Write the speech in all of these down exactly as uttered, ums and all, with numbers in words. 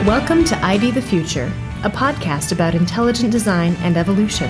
Welcome to I D the Future, a podcast about intelligent design and evolution.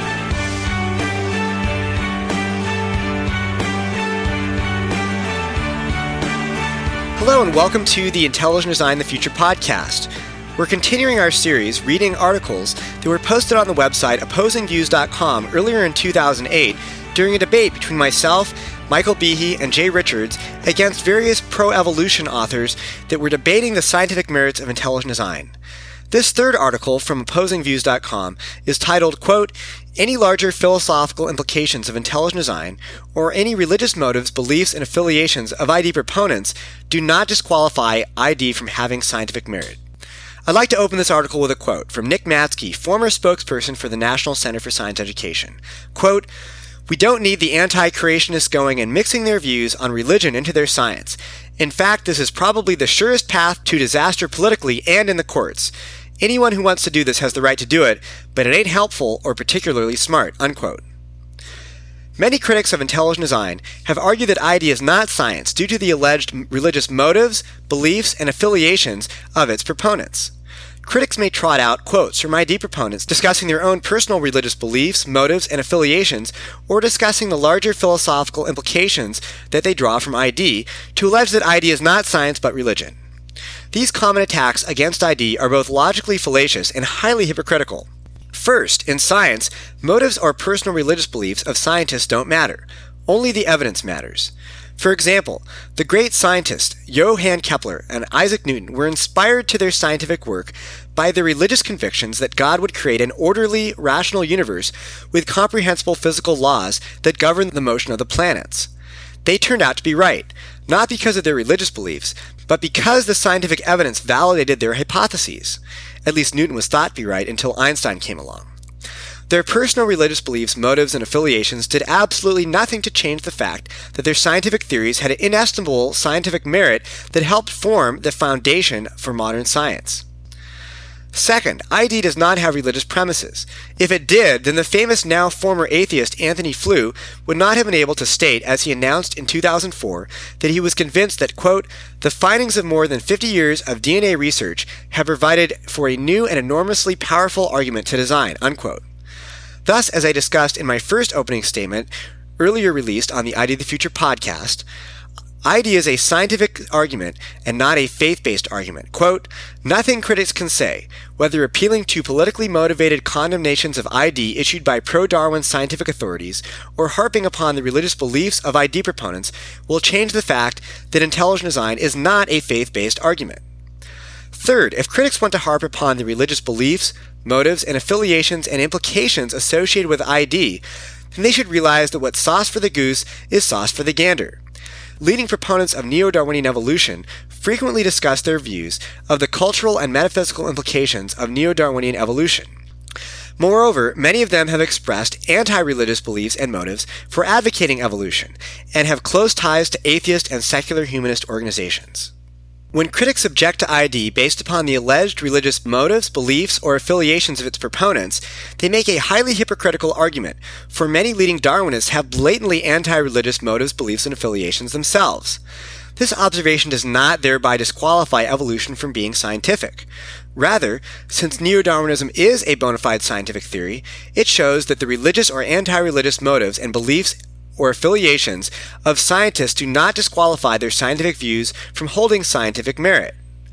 Hello and welcome to the Intelligent Design the Future podcast. We're continuing our series reading articles that were posted on the website opposing views dot com earlier in two thousand eight during a debate between myself, Michael Behe, and Jay Richards against various pro-evolution authors that were debating the scientific merits of intelligent design. This third article from opposing views dot com is titled, quote, "Any larger philosophical implications of intelligent design or any religious motives, beliefs, and affiliations of I D proponents do not disqualify I D from having scientific merit." I'd like to open this article with a quote from Nick Matzke, former spokesperson for the National Center for Science Education. Quote, "We don't need the anti-creationists going and mixing their views on religion into their science. In fact, this is probably the surest path to disaster politically and in the courts. Anyone who wants to do this has the right to do it, but it ain't helpful or particularly smart," unquote. Many critics of intelligent design have argued that I D is not science due to the alleged religious motives, beliefs, and affiliations of its proponents. Critics may trot out quotes from I D proponents discussing their own personal religious beliefs, motives, and affiliations, or discussing the larger philosophical implications that they draw from I D to allege that I D is not science but religion. These common attacks against I D are both logically fallacious and highly hypocritical. First, in science, motives or personal religious beliefs of scientists don't matter. Only the evidence matters. For example, the great scientists Johann Kepler and Isaac Newton were inspired to their scientific work by their religious convictions that God would create an orderly, rational universe with comprehensible physical laws that govern the motion of the planets. They turned out to be right, not because of their religious beliefs, but because the scientific evidence validated their hypotheses. At least Newton was thought to be right until Einstein came along. Their personal religious beliefs, motives, and affiliations did absolutely nothing to change the fact that their scientific theories had an inestimable scientific merit that helped form the foundation for modern science. Second, I D does not have religious premises. If it did, then the famous now former atheist Antony Flew would not have been able to state, as he announced in two thousand four, that he was convinced that, quote, "the findings of more than fifty years of D N A research have provided for a new and enormously powerful argument to design," unquote. Thus, as I discussed in my first opening statement, earlier released on the I D the Future podcast, I D is a scientific argument and not a faith-based argument. Quote, "Nothing critics can say, whether appealing to politically motivated condemnations of I D issued by pro-Darwin scientific authorities or harping upon the religious beliefs of I D proponents, will change the fact that intelligent design is not a faith-based argument." Third, if critics want to harp upon the religious beliefs, motives, and affiliations and implications associated with I D, then they should realize that what's sauce for the goose is sauce for the gander. Leading proponents of neo-Darwinian evolution frequently discuss their views of the cultural and metaphysical implications of neo-Darwinian evolution. Moreover, many of them have expressed anti-religious beliefs and motives for advocating evolution, and have close ties to atheist and secular humanist organizations. When critics object to I D based upon the alleged religious motives, beliefs, or affiliations of its proponents, they make a highly hypocritical argument, for many leading Darwinists have blatantly anti-religious motives, beliefs, and affiliations themselves. This observation does not thereby disqualify evolution from being scientific. Rather, since neo-Darwinism is a bona fide scientific theory, it shows that the religious or anti-religious motives and beliefs or affiliations of scientists do not disqualify their scientific views from holding scientific merit.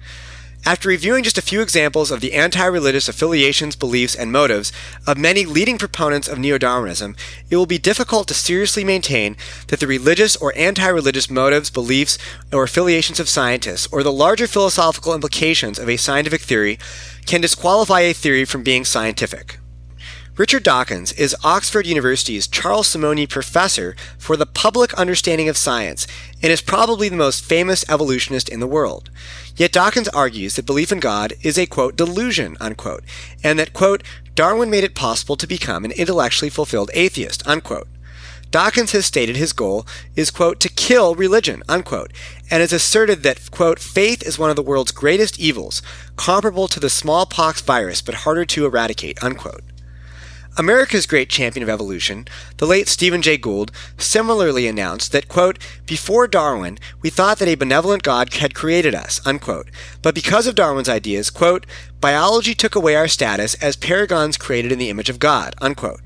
After reviewing just a few examples of the anti-religious affiliations, beliefs, and motives of many leading proponents of neo-Darwinism, it will be difficult to seriously maintain that the religious or anti-religious motives, beliefs, or affiliations of scientists, or the larger philosophical implications of a scientific theory, can disqualify a theory from being scientific. Richard Dawkins is Oxford University's Charles Simonyi Professor for the Public Understanding of Science and is probably the most famous evolutionist in the world. Yet Dawkins argues that belief in God is a, quote, delusion, unquote, and that, quote, Darwin made it possible to become an intellectually fulfilled atheist, unquote. Dawkins has stated his goal is, quote, to kill religion, unquote, and has asserted that, quote, faith is one of the world's greatest evils, comparable to the smallpox virus but harder to eradicate, unquote. America's great champion of evolution, the late Stephen Jay Gould, similarly announced that, quote, before Darwin, we thought that a benevolent God had created us, unquote. But because of Darwin's ideas, quote, biology took away our status as paragons created in the image of God, unquote.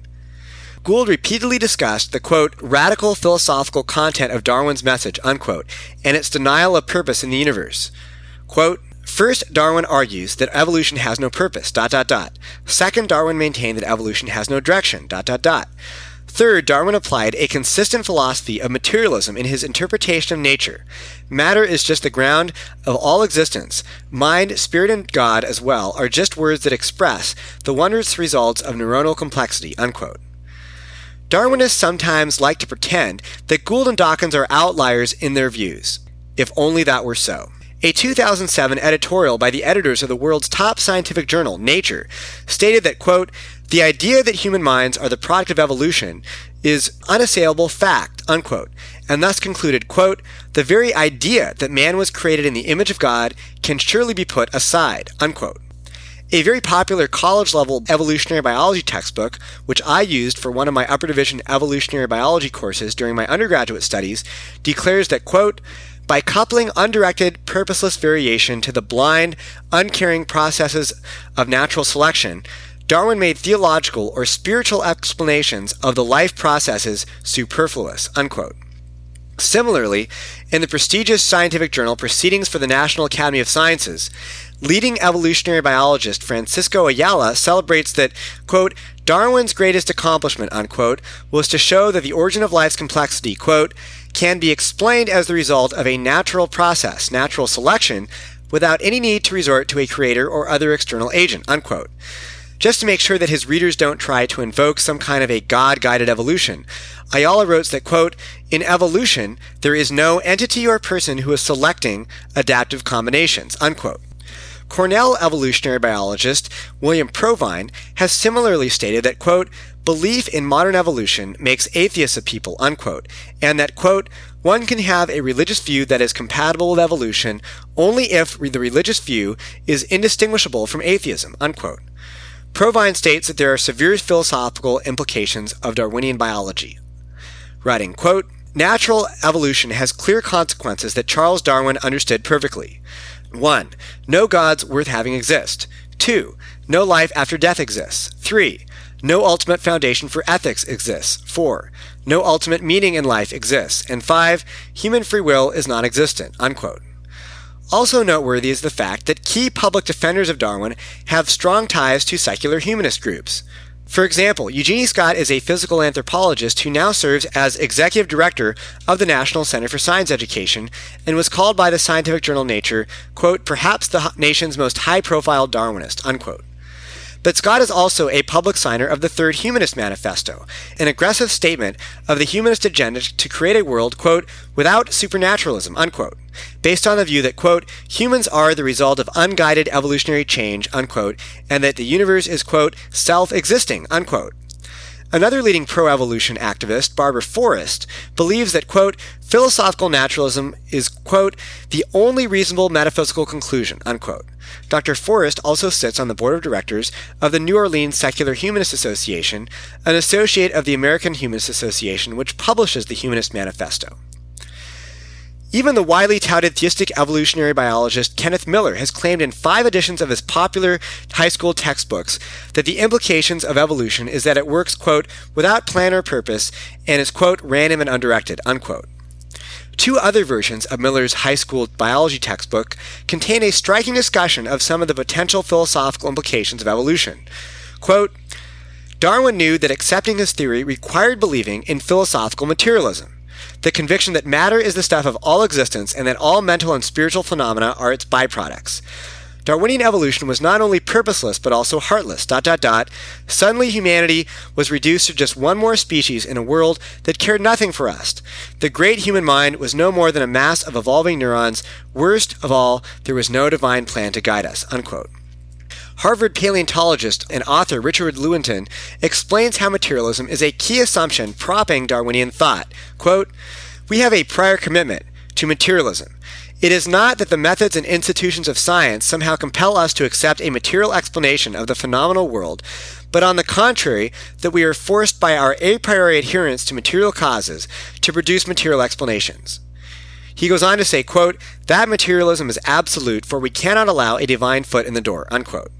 Gould repeatedly discussed the, quote, radical philosophical content of Darwin's message, unquote, and its denial of purpose in the universe. Quote, first, Darwin argues that evolution has no purpose, dot, dot, dot. Second, Darwin maintained that evolution has no direction, dot, dot, dot. Third, Darwin applied a consistent philosophy of materialism in his interpretation of nature. Matter is just the ground of all existence. Mind, spirit, and God as well are just words that express the wondrous results of neuronal complexity, unquote. Darwinists sometimes like to pretend that Gould and Dawkins are outliers in their views. If only that were so. A two thousand seven editorial by the editors of the world's top scientific journal, Nature, stated that, quote, the idea that human minds are the product of evolution is unassailable fact, unquote, and thus concluded, quote, the very idea that man was created in the image of God can surely be put aside, unquote. A very popular college-level evolutionary biology textbook, which I used for one of my upper division evolutionary biology courses during my undergraduate studies, declares that, quote, by coupling undirected, purposeless variation to the blind, uncaring processes of natural selection, Darwin made theological or spiritual explanations of the life processes superfluous, unquote. Similarly, in the prestigious scientific journal Proceedings for the National Academy of Sciences, leading evolutionary biologist Francisco Ayala celebrates that, quote, Darwin's greatest accomplishment, unquote, was to show that the origin of life's complexity, quote, can be explained as the result of a natural process, natural selection, without any need to resort to a creator or other external agent, unquote. Just to make sure that his readers don't try to invoke some kind of a God-guided evolution, Ayala wrote that, quote, in evolution, there is no entity or person who is selecting adaptive combinations, unquote. Cornell evolutionary biologist William Provine has similarly stated that, quote, belief in modern evolution makes atheists of people, unquote, and that, quote, one can have a religious view that is compatible with evolution only if the religious view is indistinguishable from atheism, unquote. Provine states that there are severe philosophical implications of Darwinian biology. Writing, quote, natural evolution has clear consequences that Charles Darwin understood perfectly. One, no gods worth having exist. Two, no life after death exists. Three, no ultimate foundation for ethics exists. Four, no ultimate meaning in life exists. And five, human free will is non-existent, unquote. Also noteworthy is the fact that key public defenders of Darwin have strong ties to secular humanist groups. For example, Eugenie Scott is a physical anthropologist who now serves as executive director of the National Center for Science Education and was called by the scientific journal Nature, quote, perhaps the nation's most high-profile Darwinist, unquote. But Scott is also a public signer of the Third Humanist Manifesto, an aggressive statement of the humanist agenda to create a world, quote, without supernaturalism, unquote, based on the view that, quote, humans are the result of unguided evolutionary change, unquote, and that the universe is, quote, self-existing, unquote. Another leading pro-evolution activist, Barbara Forrest, believes that, quote, philosophical naturalism is, quote, the only reasonable metaphysical conclusion, unquote. Doctor Forrest also sits on the board of directors of the New Orleans Secular Humanist Association, an associate of the American Humanist Association, which publishes the Humanist Manifesto. Even the widely touted theistic evolutionary biologist Kenneth Miller has claimed in five editions of his popular high school textbooks that the implications of evolution is that it works, quote, without plan or purpose and is, quote, random and undirected, unquote. Two other versions of Miller's high school biology textbook contain a striking discussion of some of the potential philosophical implications of evolution. Quote, Darwin knew that accepting his theory required believing in philosophical materialism, the conviction that matter is the stuff of all existence and that all mental and spiritual phenomena are its byproducts. Darwinian evolution was not only purposeless but also heartless, dot, dot, dot. Suddenly humanity was reduced to just one more species in a world that cared nothing for us. The great human mind was no more than a mass of evolving neurons. Worst of all, there was no divine plan to guide us, unquote. Harvard paleontologist and author Richard Lewontin explains how materialism is a key assumption propping Darwinian thought. Quote, we have a prior commitment to materialism. It is not that the methods and institutions of science somehow compel us to accept a material explanation of the phenomenal world, but on the contrary, that we are forced by our a priori adherence to material causes to produce material explanations. He goes on to say, quote, that materialism is absolute, for we cannot allow a divine foot in the door, unquote.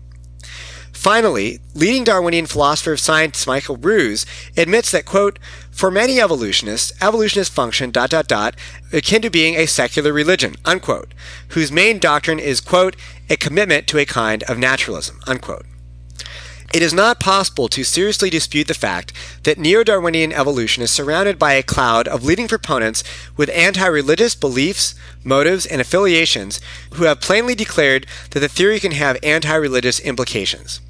Finally, leading Darwinian philosopher of science Michael Ruse admits that, quote, for many evolutionists, evolutionists function, dot, dot, dot, akin to being a secular religion, unquote, whose main doctrine is, quote, a commitment to a kind of naturalism, unquote. It is not possible to seriously dispute the fact that neo-Darwinian evolution is surrounded by a cloud of leading proponents with anti-religious beliefs, motives, and affiliations who have plainly declared that the theory can have anti-religious implications.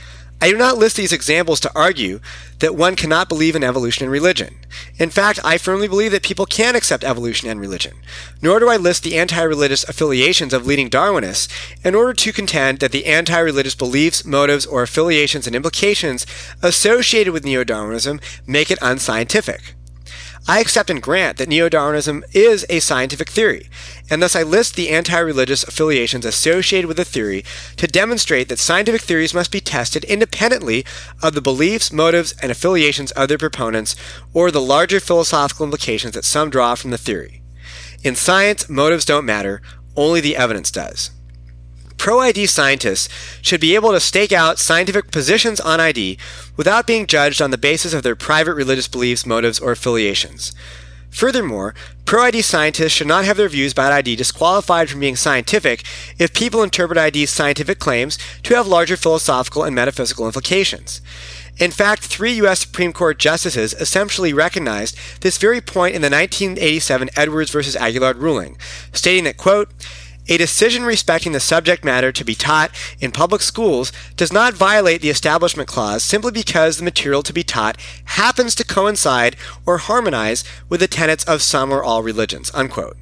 I do not list these examples to argue that one cannot believe in evolution and religion. In fact, I firmly believe that people can accept evolution and religion. Nor do I list the anti-religious affiliations of leading Darwinists in order to contend that the anti-religious beliefs, motives, or affiliations and implications associated with neo-Darwinism make it unscientific. I accept and grant that neo-Darwinism is a scientific theory, and thus I list the anti-religious affiliations associated with the theory to demonstrate that scientific theories must be tested independently of the beliefs, motives, and affiliations of their proponents or the larger philosophical implications that some draw from the theory. In science, motives don't matter, only the evidence does. Pro-I D scientists should be able to stake out scientific positions on I D without being judged on the basis of their private religious beliefs, motives, or affiliations. Furthermore, pro-I D scientists should not have their views about I D disqualified from being scientific if people interpret I D's scientific claims to have larger philosophical and metaphysical implications. In fact, three U S Supreme Court justices essentially recognized this very point in the nineteen eighty-seven Edwards versus Aguilar ruling, stating that, quote, a decision respecting the subject matter to be taught in public schools does not violate the Establishment Clause simply because the material to be taught happens to coincide or harmonize with the tenets of some or all religions, unquote.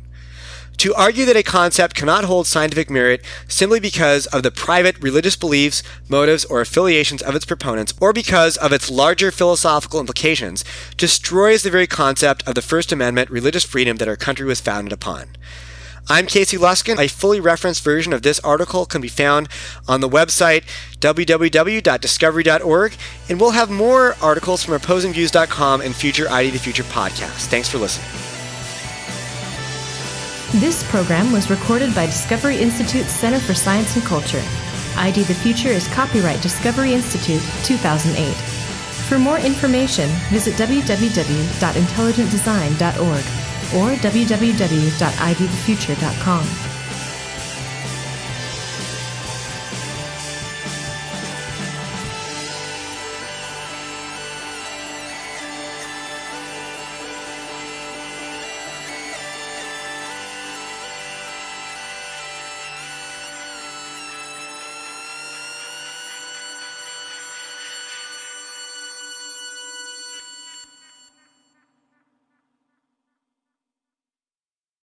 To argue that a concept cannot hold scientific merit simply because of the private religious beliefs, motives, or affiliations of its proponents, or because of its larger philosophical implications, destroys the very concept of the First Amendment religious freedom that our country was founded upon. I'm Casey Luskin. A fully referenced version of this article can be found on the website w w w dot discovery dot org, and we'll have more articles from opposing views dot com and future I D the Future podcasts. Thanks for listening. This program was recorded by Discovery Institute's Center for Science and Culture. I D the Future is copyright Discovery Institute two thousand eight. For more information, visit w w w dot intelligent design dot org or w w w dot i d the future dot com.